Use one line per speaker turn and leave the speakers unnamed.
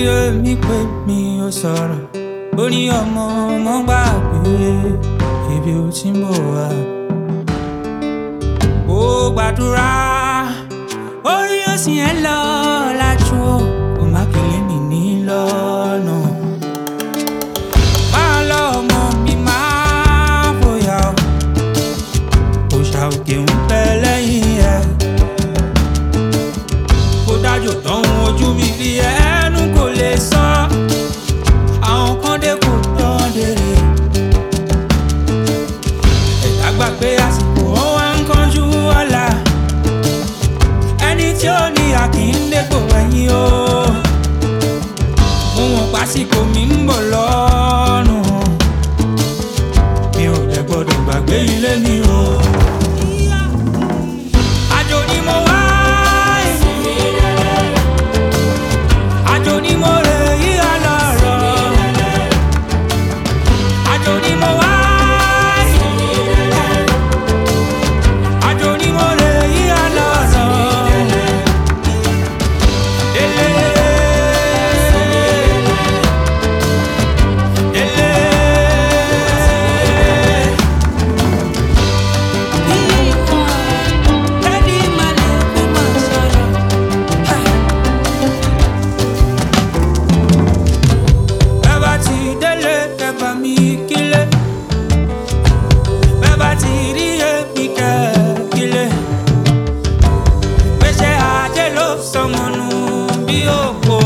èmi pé mi ò sọ̀rọ̀ ó ní ọmọ gbàgbé ibi ò tí ń bọ̀ wá. Ó gbàdúrà orí ó sì ń lọ lájú ó má kìlẹ̀ mi ní lọ́nà. Máa lọ ọmọ mi máa bóyá òòṣà òkè ń bẹ lẹ́yìn ẹ̀. Kó dájò tán ojú mi rí ẹnu kò lè sọ. Àwọn kan dé kò tán dèrè. Ẹ̀dá gbàgbé àsìkò wọn wá ń kánjú ọ̀la. Ẹni tí ó ní àkíndégbò ẹ̀yìn o. Mo mọ̀ pásìkò mi ń bọ̀ lọ́nà. Mi ò jẹ́ gbọ́dọ̀ gbàgbé ilé mi o. Àjò ni mo wá. Àjò ni mo rè yí ọlọ́rọ̀. Àjò ni mo wá. Àjò ni mo rè yí ọlọ́rọ̀. Délé. Délé. Ẹni máa lè kó máa sọ̀rọ̀. Bẹ́ẹ̀ bá ti délé ẹ bá mi kílé. Bẹ́ẹ̀ bá ti rí èmi kẹ́ kílé. Pèsè ajé ló sọmọ nù bí òkò.